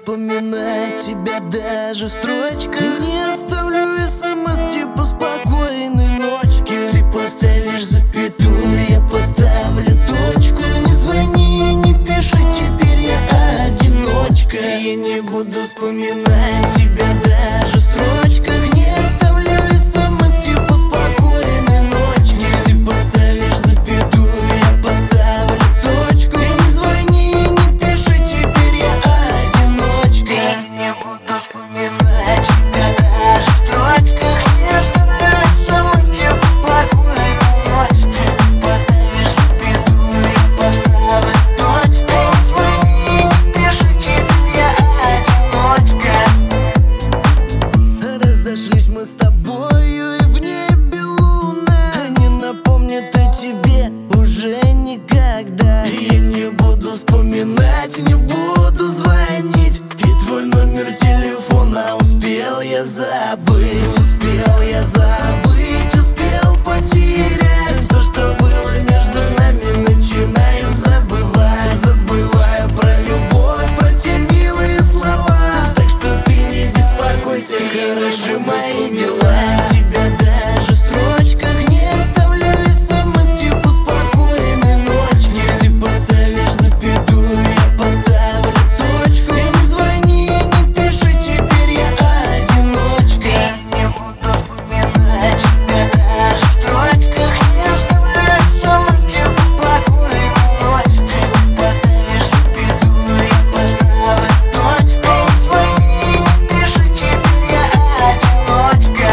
вспоминать тебя даже в строчках. Не оставлю смс типа спокойной ночки. Ты поставишь запятую, я поставлю точку. Не звони, не пиши, теперь я одиночка. Я не буду вспоминать тебя даже в строчках. Не оставлю смс типа спокойной ночки. Ты поставишь запятую, я поставлю точку. Не звони, не пиши, теперь я одиночка. Я не буду вспоминать тебя даже в строчках. Не оставлю смс типа спокойной ночки. Поставишь запятую, я поставлю точку. Не звони, не пиши, теперь я одиночка. Разошлись мы с тобою, и в небе луна не напомнит о тебе уже никогда. Я не буду вспоминать, не буду звонить. И твой номер телефона успел я забыть. Успел я забыть, успел потерять. То, что было между нами, начинаю забывать. Забываю про любовь, про те милые слова. Так что ты не беспокойся, хороши мои дела. Тебя даже в строчках не оставлю смс типа спокойной ночки. Ты поставишь запятую, я поставлю точку. Не звони, не пиши, теперь я одиночка. Я не буду вспоминать тебя даже в строчках. Не оставлю смс типа спокойной ночки. Поставишь запятую, я поставлю точку. Не звони, не пиши, теперь я одиночка.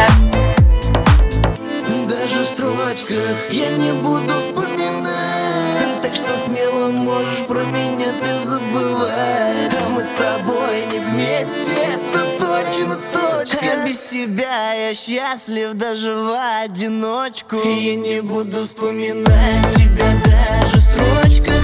Даже в строчках я не буду вспоминать. Так что смело можешь про меня ты забывать. А мы с тобой не вместе, это точно точка. А без тебя я счастлив даже в одиночку. Я не буду вспоминать тебя даже в строчках.